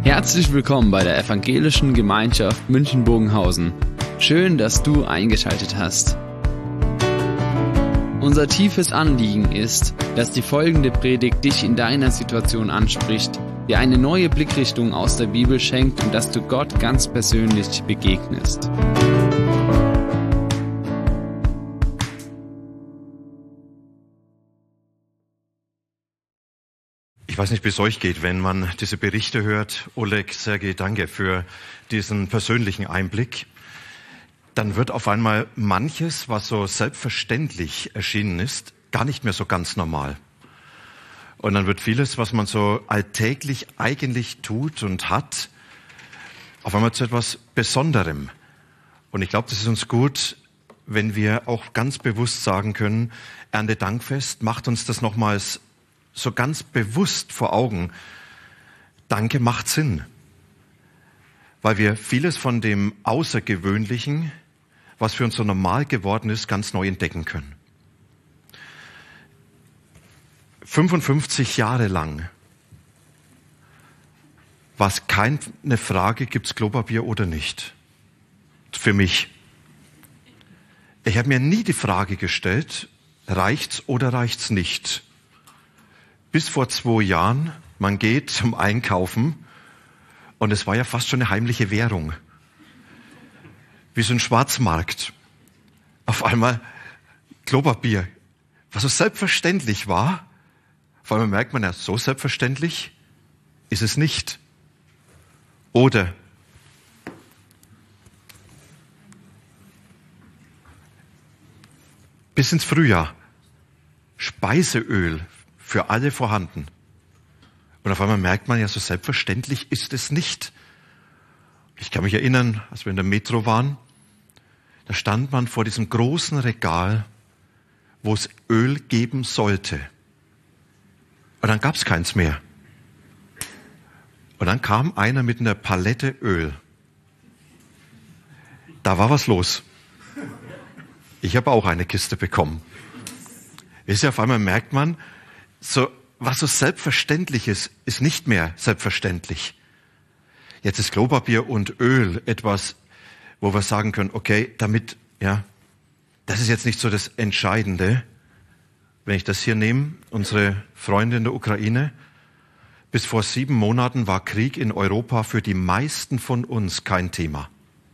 Herzlich willkommen bei der Evangelischen Gemeinschaft München-Bogenhausen. Schön, dass du eingeschaltet hast. Unser tiefes Anliegen ist, dass die folgende Predigt dich in deiner Situation anspricht, dir eine neue Blickrichtung aus der Bibel schenkt und dass du Gott ganz persönlich begegnest. Ich weiß nicht, wie es euch geht, wenn man diese Berichte hört. Oleg, Sergej, danke für diesen persönlichen Einblick. Dann wird auf einmal manches, was so selbstverständlich erschienen ist, gar nicht mehr so ganz normal. Und dann wird vieles, was man so alltäglich eigentlich tut und hat, auf einmal zu etwas Besonderem. Und ich glaube, das ist uns gut, wenn wir auch ganz bewusst sagen können, Erntedankfest macht uns das nochmals so ganz bewusst vor Augen. Danke macht Sinn, weil wir vieles von dem Außergewöhnlichen, was für uns so normal geworden ist, ganz neu entdecken können. 55 Jahre lang war es keine Frage, gibt es Klopapier oder nicht. Für mich. Ich habe mir nie die Frage gestellt, reicht's oder reicht's nicht? Bis vor 2 Jahren, man geht zum Einkaufen und es war ja fast schon eine heimliche Währung. Wie so ein Schwarzmarkt. Auf einmal Klopapier, was so selbstverständlich war. Auf einmal merkt man ja, so selbstverständlich ist es nicht. Oder bis ins Frühjahr Speiseöl für alle vorhanden. Und auf einmal merkt man ja, so selbstverständlich ist es nicht. Ich kann mich erinnern, als wir in der Metro waren, da stand man vor diesem großen Regal, wo es Öl geben sollte. Und dann gab es keins mehr. Und dann kam einer mit einer Palette Öl. Da war was los. Ich habe auch eine Kiste bekommen. Wisst ihr, auf einmal merkt man, so, was so selbstverständlich ist, ist nicht mehr selbstverständlich. Jetzt ist Klopapier und Öl etwas, wo wir sagen können, okay, damit, ja, das ist jetzt nicht so das Entscheidende. Wenn ich das hier nehme, unsere Freunde in der Ukraine, bis vor 7 Monaten war Krieg in Europa für die meisten von uns kein Thema.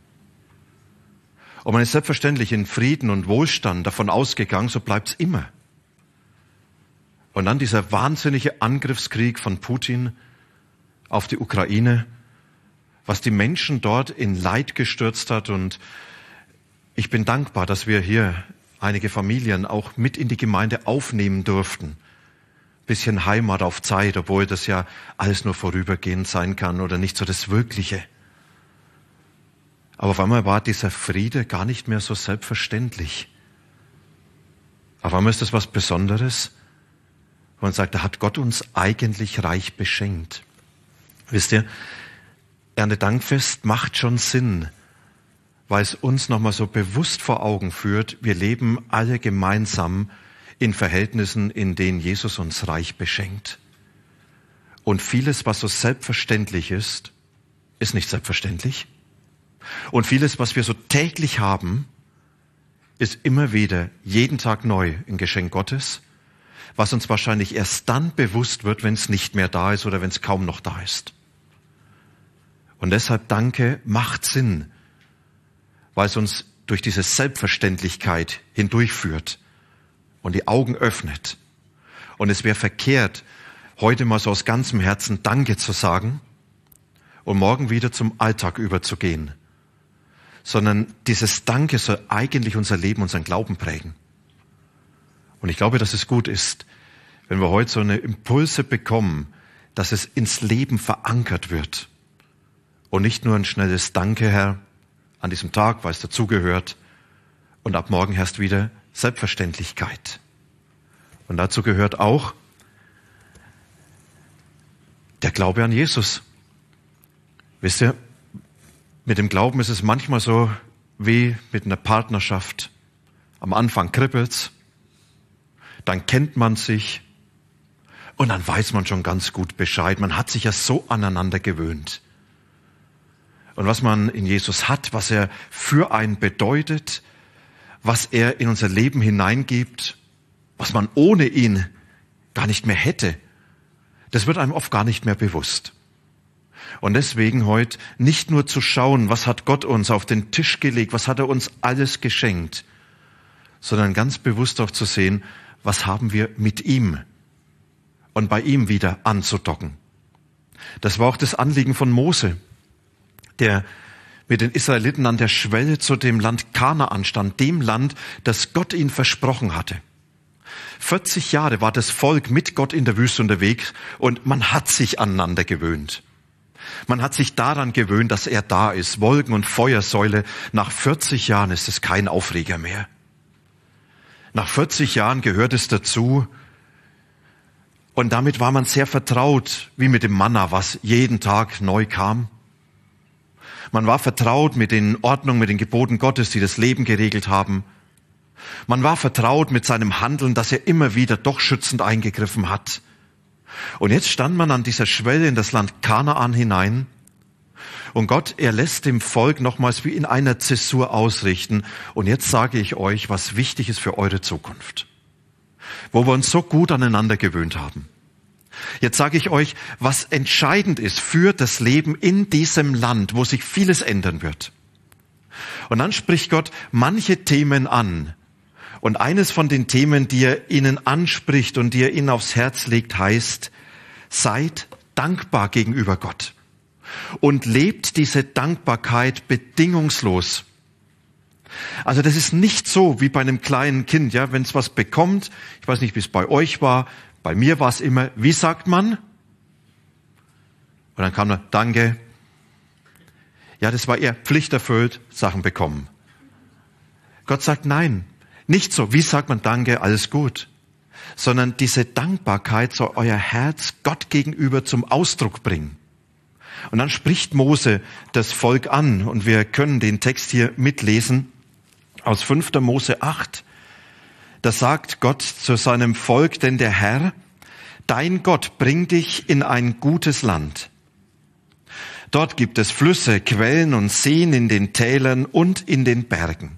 Und man ist selbstverständlich in Frieden und Wohlstand davon ausgegangen, so bleibt's immer. Und dann dieser wahnsinnige Angriffskrieg von Putin auf die Ukraine, was die Menschen dort in Leid gestürzt hat. Und ich bin dankbar, dass wir hier einige Familien auch mit in die Gemeinde aufnehmen durften. Bisschen Heimat auf Zeit, obwohl das ja alles nur vorübergehend sein kann oder nicht so das Wirkliche. Aber auf einmal war dieser Friede gar nicht mehr so selbstverständlich. Auf einmal ist das was Besonderes. Man sagt, da hat Gott uns eigentlich reich beschenkt. Wisst ihr, Erntedankfest macht schon Sinn, weil es uns nochmal so bewusst vor Augen führt, wir leben alle gemeinsam in Verhältnissen, in denen Jesus uns reich beschenkt. Und vieles, was so selbstverständlich ist, ist nicht selbstverständlich. Und vieles, was wir so täglich haben, ist immer wieder jeden Tag neu ein Geschenk Gottes, was uns wahrscheinlich erst dann bewusst wird, wenn es nicht mehr da ist oder wenn es kaum noch da ist. Und deshalb Danke macht Sinn, weil es uns durch diese Selbstverständlichkeit hindurchführt und die Augen öffnet. Und es wäre verkehrt, heute mal so aus ganzem Herzen Danke zu sagen und morgen wieder zum Alltag überzugehen, sondern dieses Danke soll eigentlich unser Leben, unseren Glauben prägen. Und ich glaube, dass es gut ist, wenn wir heute so eine Impulse bekommen, dass es ins Leben verankert wird. Und nicht nur ein schnelles Danke, Herr, an diesem Tag, weil es dazugehört. Und ab morgen herrscht wieder Selbstverständlichkeit. Und dazu gehört auch der Glaube an Jesus. Wisst ihr, mit dem Glauben ist es manchmal so wie mit einer Partnerschaft. Am Anfang kribbelt's. Dann kennt man sich Und dann weiß man schon ganz gut Bescheid. Man hat sich ja so aneinander gewöhnt. Und was man in Jesus hat, was er für einen bedeutet, was er in unser Leben hineingibt, was man ohne ihn gar nicht mehr hätte, das wird einem oft gar nicht mehr bewusst. Und deswegen heute nicht nur zu schauen, was hat Gott uns auf den Tisch gelegt, was hat er uns alles geschenkt, sondern ganz bewusst auch zu sehen, was haben wir mit ihm und bei ihm wieder anzudocken. Das war auch das Anliegen von Mose, der mit den Israeliten an der Schwelle zu dem Land Kanaan stand, dem Land, das Gott ihnen versprochen hatte. 40 Jahre war das Volk mit Gott in der Wüste unterwegs und man hat sich aneinander gewöhnt. Man hat sich daran gewöhnt, dass er da ist. Wolken- und Feuersäule. Nach 40 Jahren ist es kein Aufreger mehr. Nach 40 Jahren gehört es dazu. Und damit war man sehr vertraut, wie mit dem Manna, was jeden Tag neu kam. Man war vertraut mit den Ordnungen, mit den Geboten Gottes, die das Leben geregelt haben. Man war vertraut mit seinem Handeln, dass er immer wieder doch schützend eingegriffen hat. Und jetzt stand man an dieser Schwelle in das Land Kanaan hinein. Und Gott, er lässt dem Volk nochmals wie in einer Zäsur ausrichten. Und jetzt sage ich euch, was wichtig ist für eure Zukunft. Wo wir uns so gut aneinander gewöhnt haben. Jetzt sage ich euch, was entscheidend ist für das Leben in diesem Land, wo sich vieles ändern wird. Und dann spricht Gott manche Themen an. Und eines von den Themen, die er ihnen anspricht und die er ihnen aufs Herz legt, heißt, seid dankbar gegenüber Gott. Und lebt diese Dankbarkeit bedingungslos. Also das ist nicht so wie bei einem kleinen Kind, ja, wenn es was bekommt. Ich weiß nicht, wie es bei euch war. Bei mir war es immer, wie sagt man? Und dann kam er, danke. Ja, das war eher pflichterfüllt, Sachen bekommen. Gott sagt, nein, nicht so, wie sagt man danke, alles gut. Sondern diese Dankbarkeit soll euer Herz Gott gegenüber zum Ausdruck bringen. Und dann spricht Mose das Volk an und wir können den Text hier mitlesen aus 5. Mose 8. Da sagt Gott zu seinem Volk, denn der Herr, dein Gott, bringt dich in ein gutes Land. Dort gibt es Flüsse, Quellen und Seen in den Tälern und in den Bergen.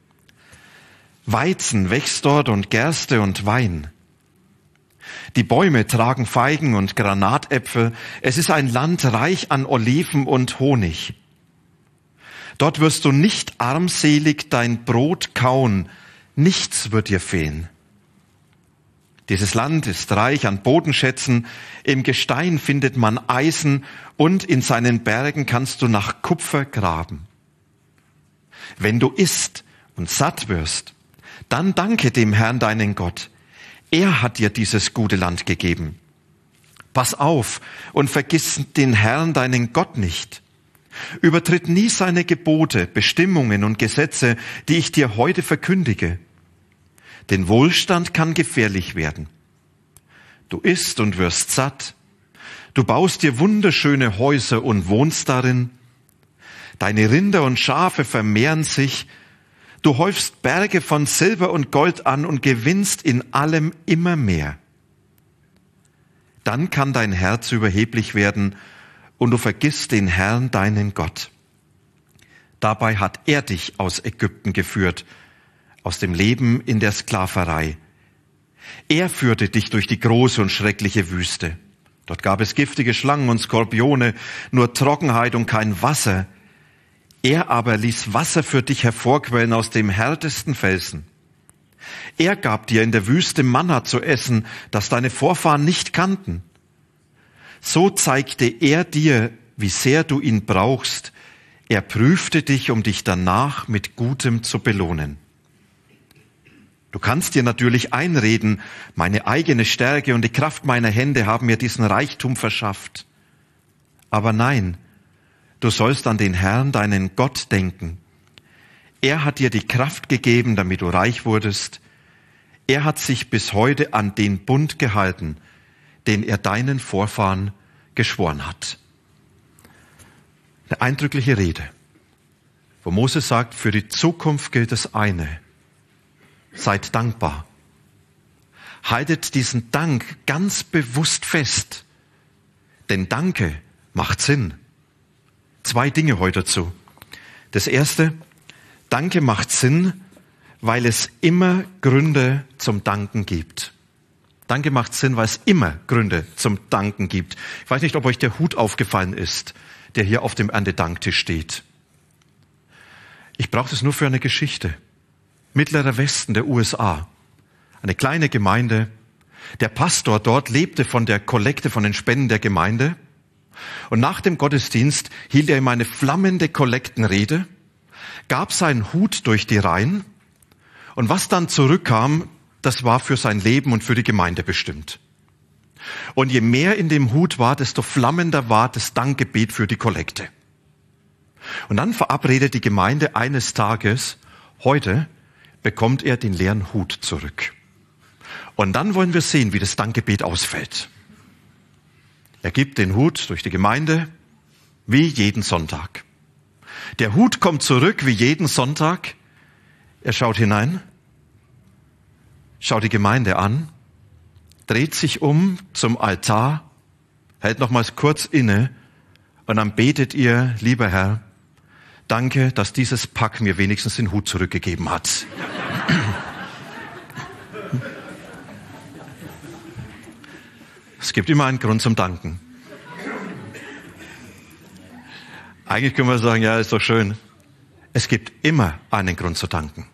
Weizen wächst dort und Gerste und Wein. Die Bäume tragen Feigen und Granatäpfel. Es ist ein Land reich an Oliven und Honig. Dort wirst du nicht armselig dein Brot kauen, nichts wird dir fehlen. Dieses Land ist reich an Bodenschätzen, im Gestein findet man Eisen und in seinen Bergen kannst du nach Kupfer graben. Wenn du isst und satt wirst, dann danke dem Herrn deinen Gott. Er hat dir dieses gute Land gegeben. Pass auf und vergiss den Herrn deinen Gott nicht. Übertritt nie seine Gebote, Bestimmungen und Gesetze, die ich dir heute verkündige. Denn Wohlstand kann gefährlich werden. Du isst und wirst satt. Du baust dir wunderschöne Häuser und wohnst darin. Deine Rinder und Schafe vermehren sich. Du häufst Berge von Silber und Gold an und gewinnst in allem immer mehr. Dann kann dein Herz überheblich werden und du vergisst den Herrn, deinen Gott. Dabei hat er dich aus Ägypten geführt, aus dem Leben in der Sklaverei. Er führte dich durch die große und schreckliche Wüste. Dort gab es giftige Schlangen und Skorpione, nur Trockenheit und kein Wasser. Er aber ließ Wasser für dich hervorquellen aus dem härtesten Felsen. Er gab dir in der Wüste Manna zu essen, das deine Vorfahren nicht kannten. So zeigte er dir, wie sehr du ihn brauchst. Er prüfte dich, um dich danach mit Gutem zu belohnen. Du kannst dir natürlich einreden, meine eigene Stärke und die Kraft meiner Hände haben mir diesen Reichtum verschafft. Aber nein, du sollst an den Herrn, deinen Gott, denken. Er hat dir die Kraft gegeben, damit du reich wurdest. Er hat sich bis heute an den Bund gehalten, den er deinen Vorfahren geschworen hat. Eine eindrückliche Rede, wo Mose sagt, für die Zukunft gilt das eine. Seid dankbar. Haltet diesen Dank ganz bewusst fest. Denn Danke macht Sinn. 2 Dinge heute dazu. Das erste, Danke macht Sinn, weil es immer Gründe zum Danken gibt. Danke macht Sinn, weil es immer Gründe zum Danken gibt. Ich weiß nicht, ob euch der Hut aufgefallen ist, der hier auf dem Erntedanktisch steht. Ich brauche das nur für eine Geschichte. Mittlerer Westen der USA. Eine kleine Gemeinde. Der Pastor dort lebte von der Kollekte, von den Spenden der Gemeinde. Und nach dem Gottesdienst hielt er ihm eine flammende Kollektenrede, gab seinen Hut durch die Reihen und was dann zurückkam, das war für sein Leben und für die Gemeinde bestimmt. Und je mehr in dem Hut war, desto flammender war das Dankgebet für die Kollekte. Und dann verabredet die Gemeinde eines Tages, heute bekommt er den leeren Hut zurück. Und dann wollen wir sehen, wie das Dankgebet ausfällt. Er gibt den Hut durch die Gemeinde, wie jeden Sonntag. Der Hut kommt zurück, wie jeden Sonntag. Er schaut hinein, schaut die Gemeinde an, dreht sich um zum Altar, hält nochmals kurz inne und dann betet ihr, lieber Herr, danke, dass dieses Pack mir wenigstens den Hut zurückgegeben hat. Es gibt immer einen Grund zum Danken. Eigentlich können wir sagen, ja, ist doch schön. Es gibt immer einen Grund zu danken.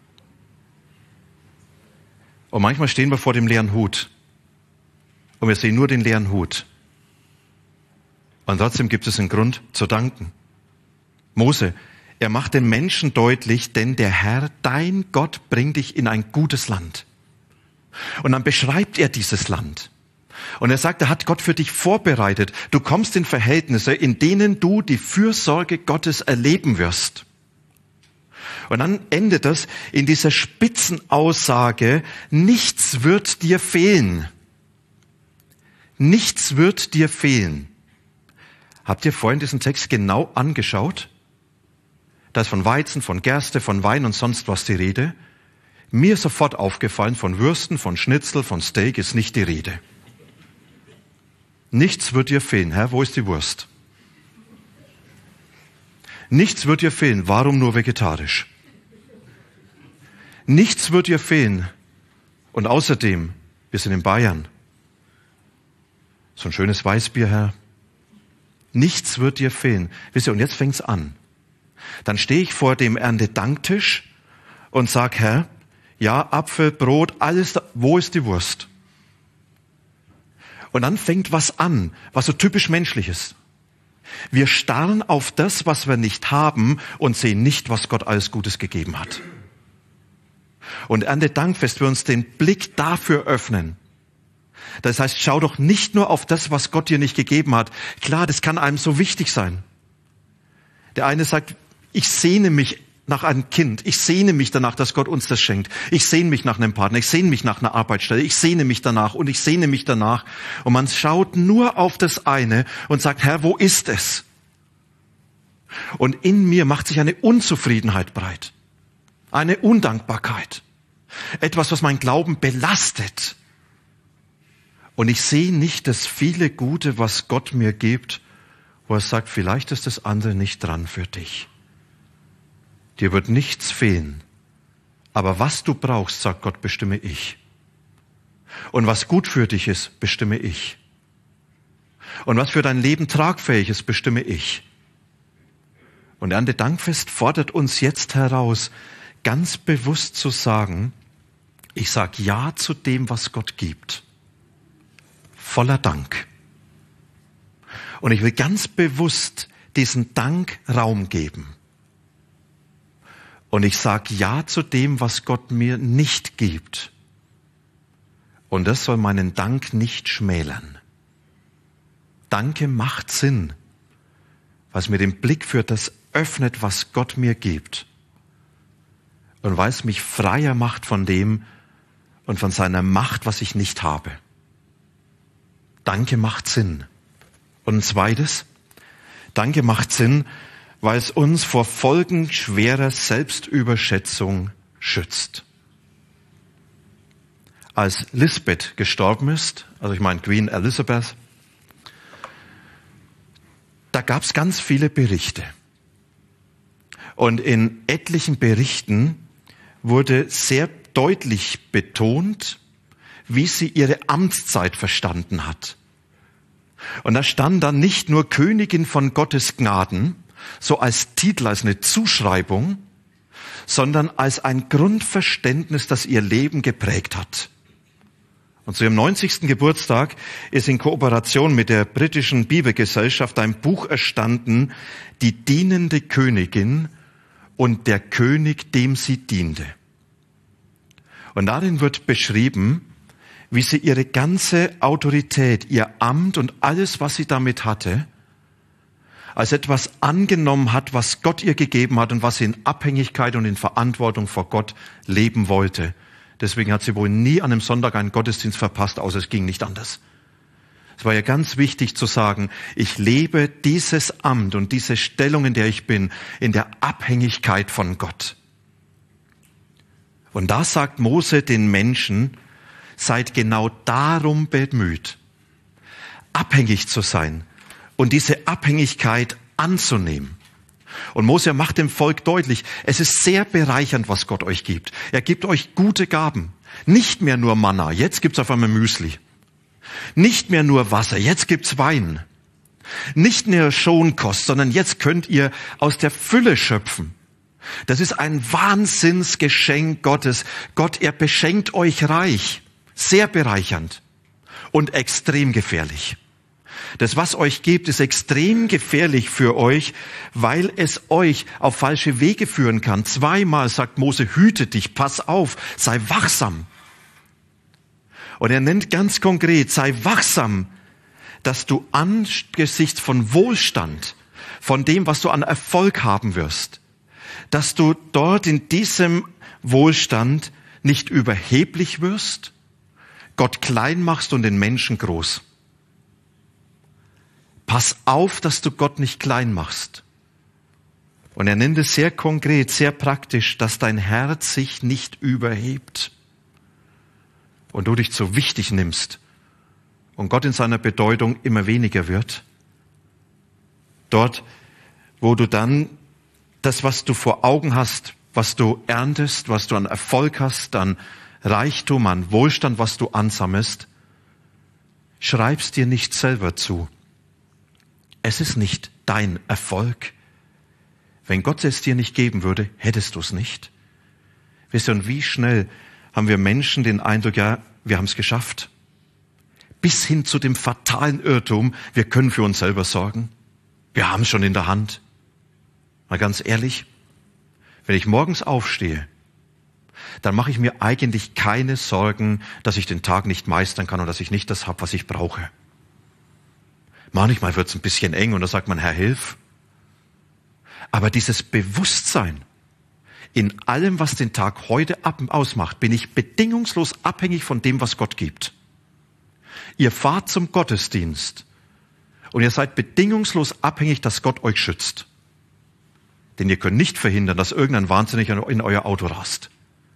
Und manchmal stehen wir vor dem leeren Hut. Und wir sehen nur den leeren Hut. Und trotzdem gibt es einen Grund zu danken. Mose, er macht den Menschen deutlich, denn der Herr, dein Gott, bringt dich in ein gutes Land. Und dann beschreibt er dieses Land. Und er sagt, da hat Gott für dich vorbereitet. Du kommst in Verhältnisse, in denen du die Fürsorge Gottes erleben wirst. Und dann endet das in dieser Spitzenaussage, nichts wird dir fehlen. Nichts wird dir fehlen. Habt ihr vorhin diesen Text genau angeschaut? Da ist von Weizen, von Gerste, von Wein und sonst was die Rede. Mir ist sofort aufgefallen, von Würsten, von Schnitzel, von Steak ist nicht die Rede. Nichts wird dir fehlen. Herr, wo ist die Wurst? Nichts wird dir fehlen. Warum nur vegetarisch? Nichts wird dir fehlen. Und außerdem, wir sind in Bayern. So ein schönes Weißbier, Herr. Nichts wird dir fehlen. Wisst ihr, und jetzt fängt's an. Dann stehe ich vor dem Erntedanktisch und sag, Herr, ja, Apfel, Brot, alles da. Wo ist die Wurst? Und dann fängt was an, was so typisch menschlich ist. Wir starren auf das, was wir nicht haben und sehen nicht, was Gott alles Gutes gegeben hat. Und Erntedankfest wir uns den Blick dafür öffnen. Das heißt, schau doch nicht nur auf das, was Gott dir nicht gegeben hat. Klar, das kann einem so wichtig sein. Der eine sagt, ich sehne mich nach einem Kind. Ich sehne mich danach, dass Gott uns das schenkt. Ich sehne mich nach einem Partner. Ich sehne mich nach einer Arbeitsstelle. Ich sehne mich danach und ich sehne mich danach. Und man schaut nur auf das eine und sagt, Herr, wo ist es? Und in mir macht sich eine Unzufriedenheit breit. Eine Undankbarkeit. Etwas, was mein Glauben belastet. Und ich sehe nicht das viele Gute, was Gott mir gibt, wo er sagt, vielleicht ist das andere nicht dran für dich. Dir wird nichts fehlen. Aber was du brauchst, sagt Gott, bestimme ich. Und was gut für dich ist, bestimme ich. Und was für dein Leben tragfähig ist, bestimme ich. Und Erntedankfest fordert uns jetzt heraus, ganz bewusst zu sagen, ich sage Ja zu dem, was Gott gibt. Voller Dank. Und ich will ganz bewusst diesen Dank Raum geben. Und ich sage Ja zu dem, was Gott mir nicht gibt. Und das soll meinen Dank nicht schmälern. Danke macht Sinn, weil es mir den Blick für das öffnet, was Gott mir gibt. Und weil es mich freier macht von dem und von seiner Macht, was ich nicht habe. Danke macht Sinn. Und ein zweites, Danke macht Sinn, weil es uns vor Folgen schwerer Selbstüberschätzung schützt. als Lisbeth gestorben ist, also ich meine Queen Elizabeth, da gab es ganz viele Berichte. Und in etlichen Berichten wurde sehr deutlich betont, wie sie ihre Amtszeit verstanden hat. Und da stand dann nicht nur Königin von Gottes Gnaden, so als Titel, als eine Zuschreibung, sondern als ein Grundverständnis, das ihr Leben geprägt hat. Und zu ihrem 90. Geburtstag ist in Kooperation mit der britischen Bibelgesellschaft ein Buch erstanden, Die dienende Königin und der König, dem sie diente. Und darin wird beschrieben, wie sie ihre ganze Autorität, ihr Amt und alles, was sie damit hatte, als etwas angenommen hat, was Gott ihr gegeben hat und was sie in Abhängigkeit und in Verantwortung vor Gott leben wollte. Deswegen hat sie wohl nie an einem Sonntag einen Gottesdienst verpasst, außer es ging nicht anders. Es war ja ganz wichtig zu sagen, ich lebe dieses Amt und diese Stellung, in der ich bin, in der Abhängigkeit von Gott. Und da sagt Mose den Menschen, seid genau darum bemüht, abhängig zu sein und diese Abhängigkeit anzunehmen. Und Mose macht dem Volk deutlich, es ist sehr bereichernd, was Gott euch gibt. Er gibt euch gute Gaben. Nicht mehr nur Manna, jetzt gibt's auf einmal Müsli. Nicht mehr nur Wasser, jetzt gibt's Wein. Nicht mehr Schonkost, sondern jetzt könnt ihr aus der Fülle schöpfen. Das ist ein Wahnsinnsgeschenk Gottes. Gott, er beschenkt euch reich, sehr bereichernd und extrem gefährlich. Das, was euch gibt, ist extrem gefährlich für euch, weil es euch auf falsche Wege führen kann. Zweimal sagt Mose, hüte dich, pass auf, sei wachsam. Und er nennt ganz konkret, sei wachsam, dass du angesichts von Wohlstand, von dem, was du an Erfolg haben wirst, dass du dort in diesem Wohlstand nicht überheblich wirst, Gott klein machst und den Menschen groß. Pass auf, dass du Gott nicht klein machst. Und er nennt es sehr konkret, sehr praktisch, dass dein Herz sich nicht überhebt und du dich zu wichtig nimmst und Gott in seiner Bedeutung immer weniger wird. Dort, wo du dann das, was du vor Augen hast, was du erntest, was du an Erfolg hast, an Reichtum, an Wohlstand, was du ansammelst, schreibst dir nicht selber zu. Es ist nicht dein Erfolg. Wenn Gott es dir nicht geben würde, hättest du es nicht. Wisst ihr, und wie schnell haben wir Menschen den Eindruck, ja, wir haben es geschafft. Bis hin zu dem fatalen Irrtum, wir können für uns selber sorgen. Wir haben es schon in der Hand. Mal ganz ehrlich, wenn ich morgens aufstehe, dann mache ich mir eigentlich keine Sorgen, dass ich den Tag nicht meistern kann und dass ich nicht das habe, was ich brauche. Manchmal wird es ein bisschen eng und da sagt man, Herr, hilf. Aber dieses Bewusstsein, in allem, was den Tag heute ausmacht, bin ich bedingungslos abhängig von dem, was Gott gibt. Ihr fahrt zum Gottesdienst und ihr seid bedingungslos abhängig, dass Gott euch schützt. Denn ihr könnt nicht verhindern, dass irgendein Wahnsinniger in euer Auto rast.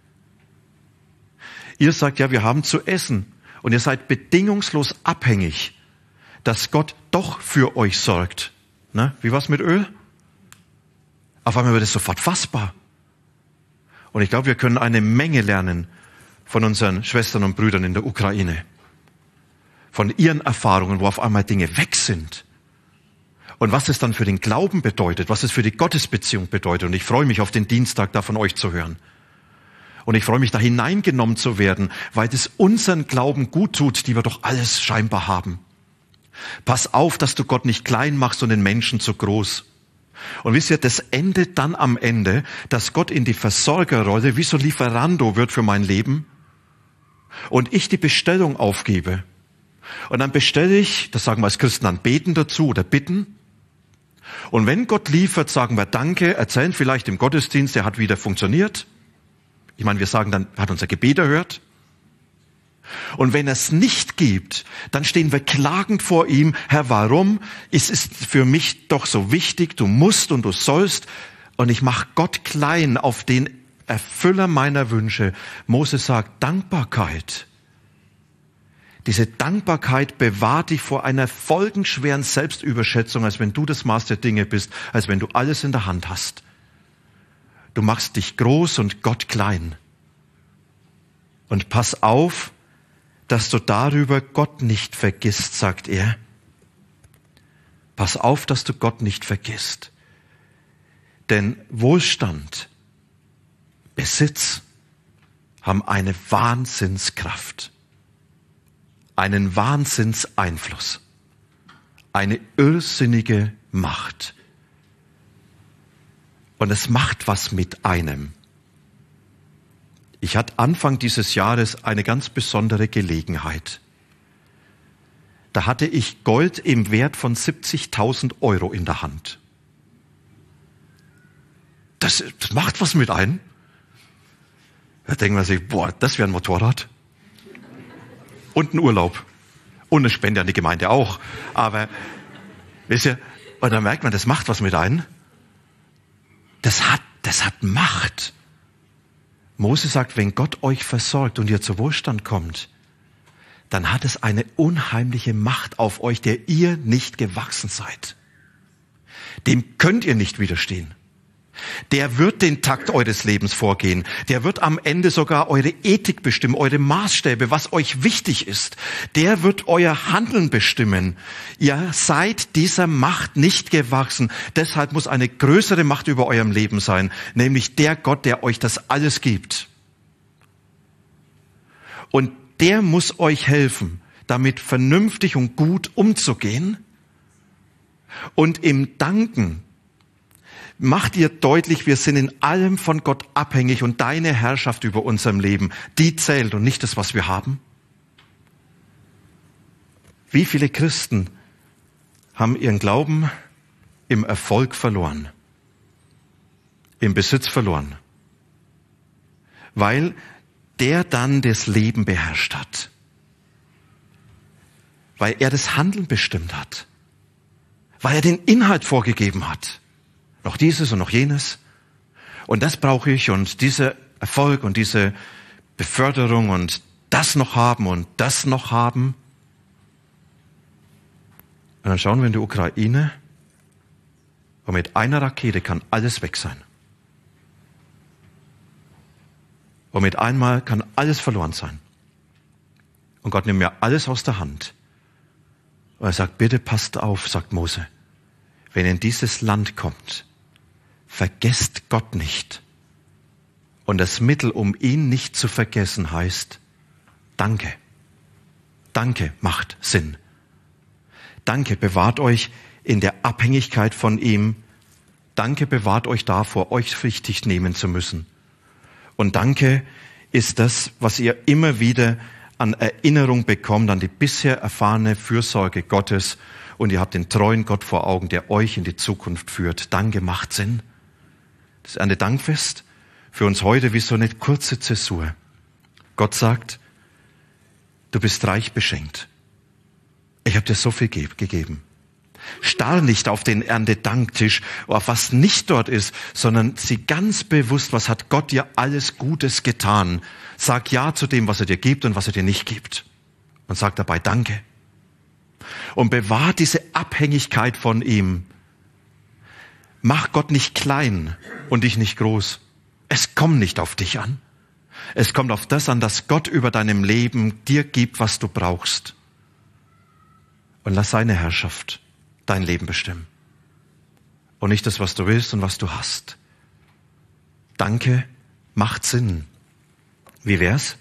Ihr sagt, ja, wir haben zu essen und ihr seid bedingungslos abhängig, dass Gott doch für euch sorgt. Na, wie war's mit Öl? Auf einmal wird es sofort fassbar. Und ich glaube, wir können eine Menge lernen von unseren Schwestern und Brüdern in der Ukraine. Von ihren Erfahrungen, wo auf einmal Dinge weg sind. Und was es dann für den Glauben bedeutet, was es für die Gottesbeziehung bedeutet. Und ich freue mich auf den Dienstag, da von euch zu hören. Und ich freue mich, da hineingenommen zu werden, weil es unseren Glauben gut tut, die wir doch alles scheinbar haben. Pass auf, dass du Gott nicht klein machst und den Menschen zu groß. Und wisst ihr, das endet dann am Ende, dass Gott in die Versorgerrolle wie so Lieferando wird für mein Leben und ich die Bestellung aufgebe. Und dann bestelle ich, das sagen wir als Christen dann beten dazu oder bitten. Und wenn Gott liefert, sagen wir Danke, erzählen vielleicht im Gottesdienst, der hat wieder funktioniert. Ich meine, wir sagen dann, er hat unser Gebet erhört. Und wenn er es nicht gibt, dann stehen wir klagend vor ihm, Herr, warum? Es ist für mich doch so wichtig, du musst und du sollst. Und ich mache Gott klein auf den Erfüller meiner Wünsche. Mose sagt, Dankbarkeit Diese Dankbarkeit bewahrt dich vor einer folgenschweren Selbstüberschätzung, als wenn du das Maß der Dinge bist, als wenn du alles in der Hand hast. Du machst dich groß und Gott klein. Und pass auf, dass du darüber Gott nicht vergisst, sagt er. Pass auf, dass du Gott nicht vergisst. Denn Wohlstand, Besitz haben eine Wahnsinnskraft, einen Wahnsinnseinfluss, eine irrsinnige Macht. Und es macht was mit einem. Ich hatte Anfang dieses Jahres eine ganz besondere Gelegenheit. Da hatte ich Gold im Wert von 70.000 Euro in der Hand. Das macht was mit einem. Da denkt man sich, boah, das wäre ein Motorrad. Und ein Urlaub. Und eine Spende an die Gemeinde auch. Aber, wisst ihr, und da merkt man, das macht was mit einem. Das hat Macht. Mose sagt, wenn Gott euch versorgt und ihr zu Wohlstand kommt, dann hat es eine unheimliche Macht auf euch, der ihr nicht gewachsen seid. Dem könnt ihr nicht widerstehen. Der wird den Takt eures Lebens vorgehen. Der wird am Ende sogar eure Ethik bestimmen, eure Maßstäbe, was euch wichtig ist. Der wird euer Handeln bestimmen. Ihr seid dieser Macht nicht gewachsen. Deshalb muss eine größere Macht über eurem Leben sein, nämlich der Gott, der euch das alles gibt. Und der muss euch helfen, damit vernünftig und gut umzugehen. Und im Danken macht ihr deutlich, wir sind in allem von Gott abhängig und deine Herrschaft über unserem Leben, die zählt und nicht das, was wir haben. Wie viele Christen haben ihren Glauben im Erfolg verloren, im Besitz verloren, weil der dann das Leben beherrscht hat, weil er das Handeln bestimmt hat, weil er den Inhalt vorgegeben hat. Noch dieses und noch jenes. Und das brauche ich und dieser Erfolg und diese Beförderung und das noch haben und das noch haben. Und dann schauen wir in die Ukraine und mit einer Rakete kann alles weg sein. Und mit einmal kann alles verloren sein. Und Gott nimmt mir alles aus der Hand. Und er sagt, bitte passt auf, sagt Mose. Wenn ihr in dieses Land kommt, vergesst Gott nicht. Und das Mittel, um ihn nicht zu vergessen, heißt Danke. Danke macht Sinn. Danke bewahrt euch in der Abhängigkeit von ihm. Danke bewahrt euch davor, euch wichtig nehmen zu müssen. Und Danke ist das, was ihr immer wieder an Erinnerung bekommt, an die bisher erfahrene Fürsorge Gottes. Und ihr habt den treuen Gott vor Augen, der euch in die Zukunft führt. Danke macht Sinn. Das Erntedankfest für uns heute wie so eine kurze Zäsur. Gott sagt, du bist reich beschenkt. Ich habe dir so viel gegeben. Starr nicht auf den Erntedanktisch, auf was nicht dort ist, sondern sieh ganz bewusst, was hat Gott dir alles Gutes getan. Sag Ja zu dem, was er dir gibt und was er dir nicht gibt. Und sag dabei Danke. Und bewahr diese Abhängigkeit von ihm. Mach Gott nicht klein und dich nicht groß. Es kommt nicht auf dich an. Es kommt auf das an, dass Gott über deinem Leben dir gibt, was du brauchst. Und lass seine Herrschaft dein Leben bestimmen. Und nicht das, was du willst und was du hast. Danke macht Sinn. Wie wär's,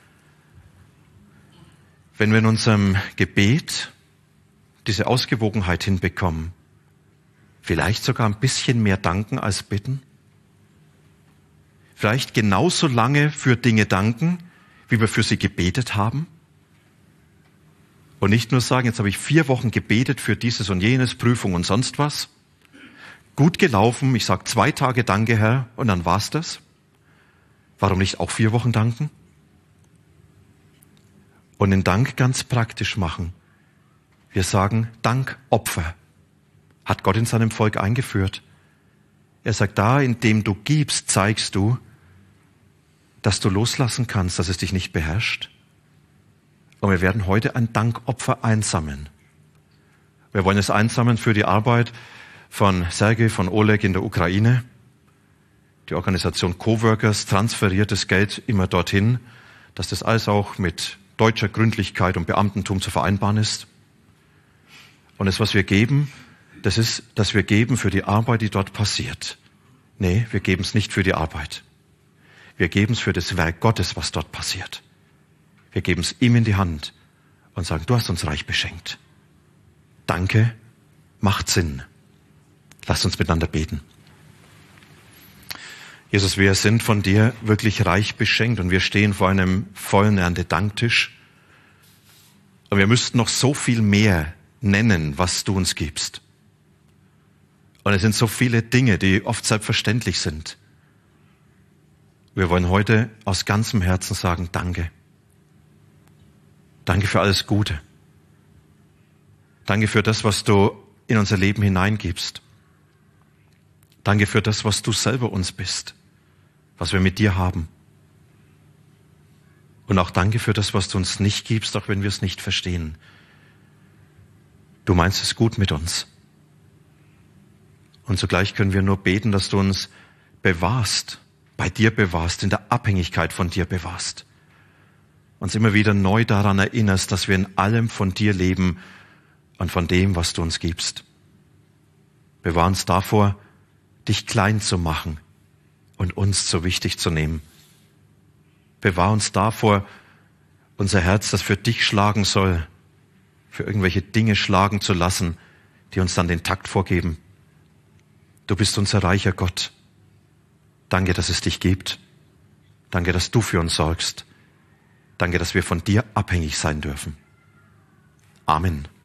wenn wir in unserem Gebet diese Ausgewogenheit hinbekommen? Vielleicht sogar ein bisschen mehr danken als bitten? Vielleicht genauso lange für Dinge danken, wie wir für sie gebetet haben? Und nicht nur sagen, jetzt habe ich 4 Wochen gebetet für dieses und jenes, Prüfung und sonst was. Gut gelaufen, ich sage 2 Tage Danke, Herr, und dann war's das. Warum nicht auch 4 Wochen danken? Und den Dank ganz praktisch machen. Wir sagen Dankopfer. Hat Gott in seinem Volk eingeführt. Er sagt, da, indem du gibst, zeigst du, dass du loslassen kannst, dass es dich nicht beherrscht. Und wir werden heute ein Dankopfer einsammeln. Wir wollen es einsammeln für die Arbeit von Sergei, von Oleg in der Ukraine. Die Organisation Coworkers transferiert das Geld immer dorthin, dass das alles auch mit deutscher Gründlichkeit und Beamtentum zu vereinbaren ist. Und das, was wir geben, das ist, dass wir geben für die Arbeit, die dort passiert. Nee, wir geben es nicht für die Arbeit. Wir geben es für das Werk Gottes, was dort passiert. Wir geben es ihm in die Hand und sagen, du hast uns reich beschenkt. Danke, macht Sinn. Lasst uns miteinander beten. Jesus, wir sind von dir wirklich reich beschenkt und wir stehen vor einem vollen Erntedanktisch. Und wir müssten noch so viel mehr nennen, was du uns gibst. Und es sind so viele Dinge, die oft selbstverständlich sind. Wir wollen heute aus ganzem Herzen sagen, danke. Danke für alles Gute. Danke für das, was du in unser Leben hineingibst. Danke für das, was du selber uns bist, was wir mit dir haben. Und auch danke für das, was du uns nicht gibst, auch wenn wir es nicht verstehen. Du meinst es gut mit uns. Und zugleich können wir nur beten, dass du uns bewahrst, bei dir bewahrst, in der Abhängigkeit von dir bewahrst. Uns immer wieder neu daran erinnerst, dass wir in allem von dir leben und von dem, was du uns gibst. Bewahr uns davor, dich klein zu machen und uns so wichtig zu nehmen. Bewahr uns davor, unser Herz, das für dich schlagen soll, für irgendwelche Dinge schlagen zu lassen, die uns dann den Takt vorgeben. Du bist unser reicher Gott. Danke, dass es dich gibt. Danke, dass du für uns sorgst. Danke, dass wir von dir abhängig sein dürfen. Amen.